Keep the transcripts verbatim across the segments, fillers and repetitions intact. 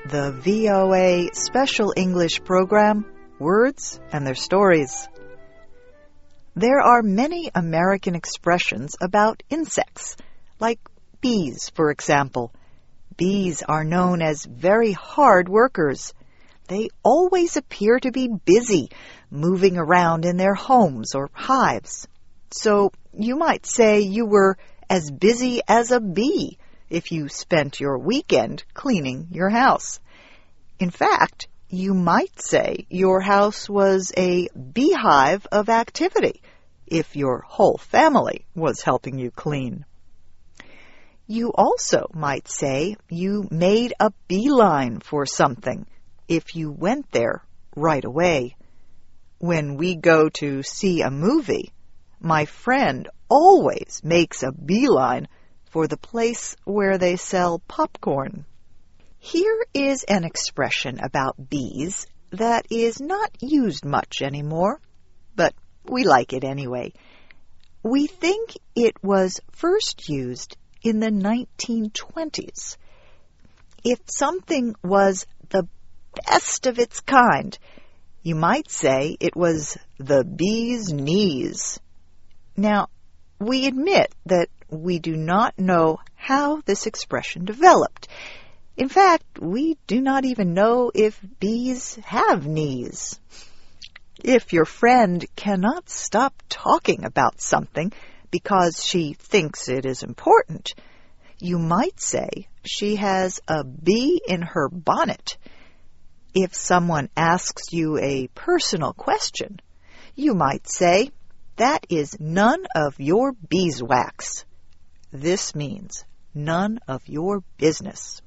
the V O A Special English Program, Words and Their Stories. There are many American expressions about insects, like bees, for example. Bees are known as very hard workers. They always appear to be busy, moving around in their homes or hives. So you might say you were as busy as a bee if you spent your weekend cleaning your house. In fact, you might say your house was a beehive of activity if your whole family was helping you clean. You also might say you made a beeline for something if you went there right away. When we go to see a movie, my friend always makes a beeline for the place where they sell popcorn. Here is an expression about bees that is not used much anymore, but we like it anyway. We think it was first used in the nineteen twenties. If something was the best of its kind, you might say it was the bee's knees. Now, we admit that we do not know how this expression developed. In fact, we do not even know if bees have knees. If your friend cannot stop talking about something because she thinks it is important, you might say she has a bee in her bonnet. If someone asks you a personal question, you might say, "That is none of your beeswax." This means none of your business.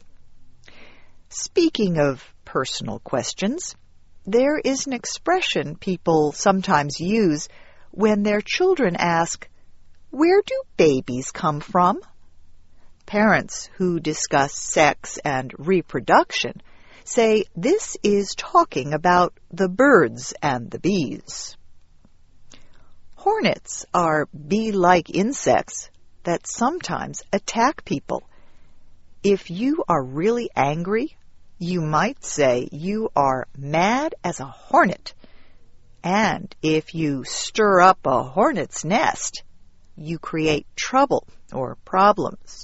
Speaking of personal questions, there is an expression people sometimes use when their children ask, "Where do babies come from?" Parents who discuss sex and reproduction say this is talking about the birds and the bees. Hornets are bee-like insects that sometimes attack people. If you are really angry, you might say you are mad as a hornet. And if you stir up a hornet's nest, you create trouble or problems.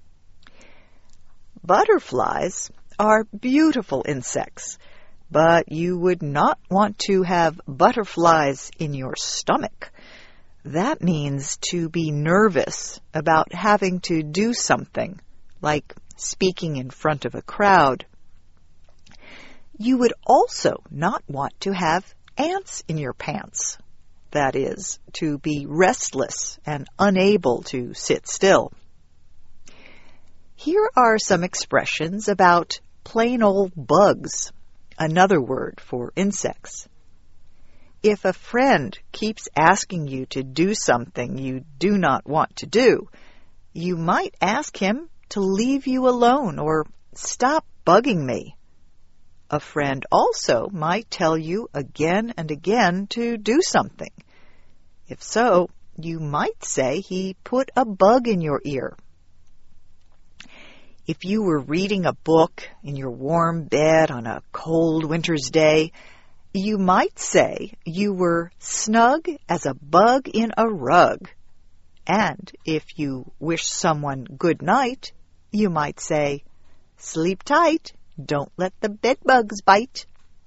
Butterflies are beautiful insects, but you would not want to have butterflies in your stomach. That means to be nervous about having to do something, like speaking in front of a crowd. You would also not want to have ants in your pants. That is, to be restless and unable to sit still. Here are some expressions about plain old bugs, another word for insects. If a friend keeps asking you to do something you do not want to do, you might ask him to leave you alone or stop bugging me. A friend also might tell you again and again to do something. If so, you might say he put a bug in your ear. If you were reading a book in your warm bed on a cold winter's day, you might say you were snug as a bug in a rug. And if you wish someone good night, you might say, "Sleep tight, don't let the bedbugs bite."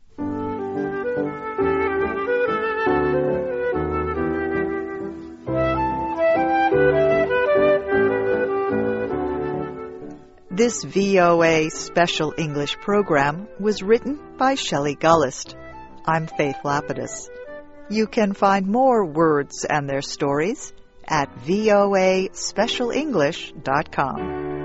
This V O A Special English Program was written by Shelley Gullist. I'm Faith Lapidus. You can find more words and their stories at voa special english dot com.